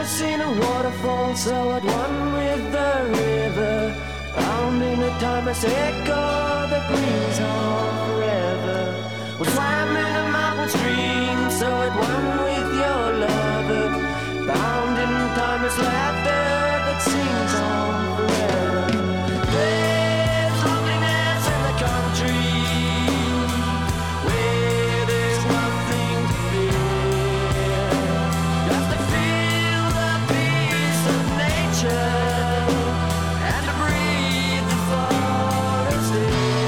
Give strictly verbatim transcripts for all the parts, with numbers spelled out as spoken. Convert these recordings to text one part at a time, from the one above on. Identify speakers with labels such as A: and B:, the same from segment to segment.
A: never seen a waterfall so at one with the river, bound in a timeless echo that rings on forever. We swam in a mountain stream so at one with your lover, bound in timeless laughter that sings on forever. There's loneliness in the country where there's nothing to fear. Just to feel the peace of nature and to breathe the forest air.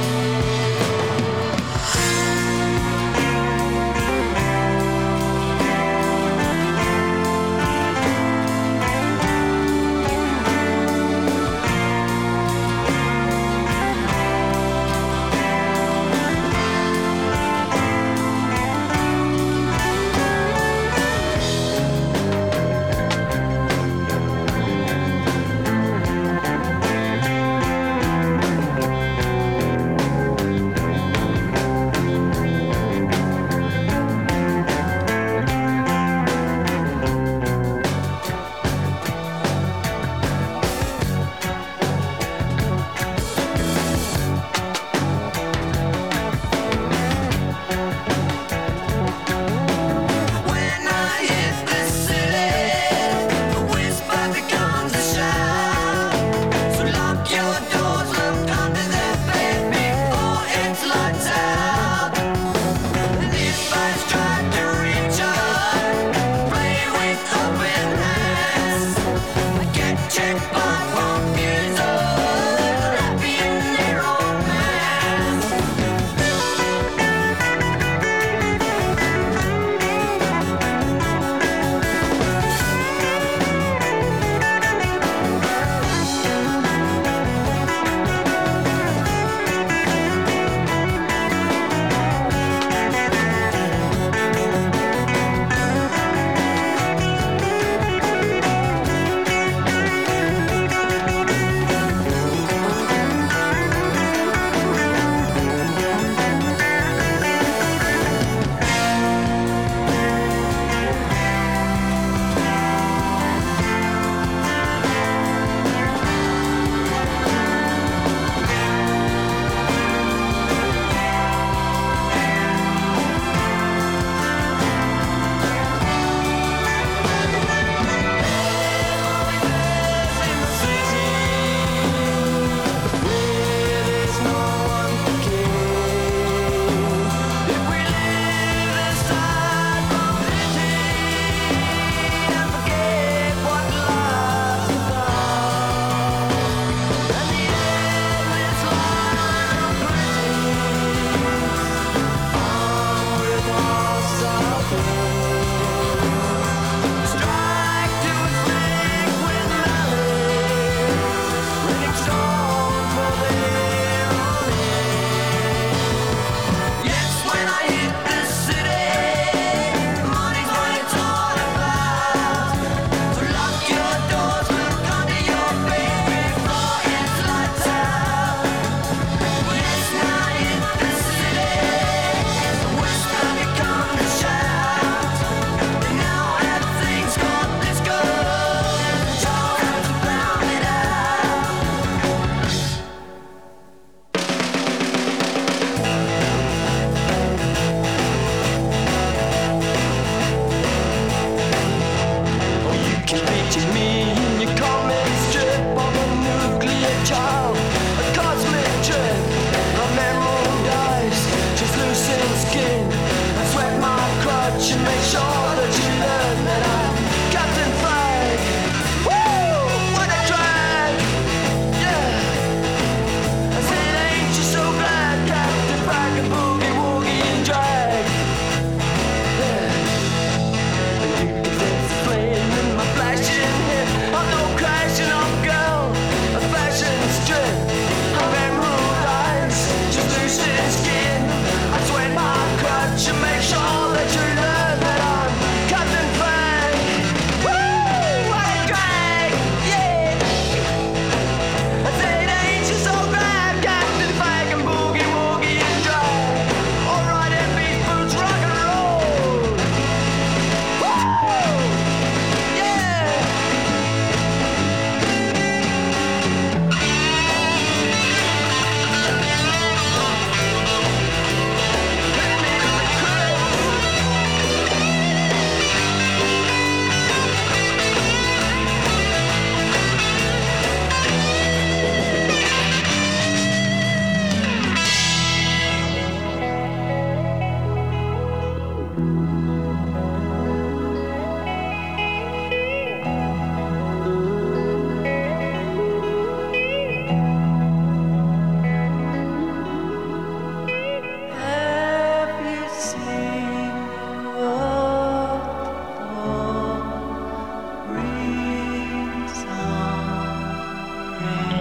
A: Thank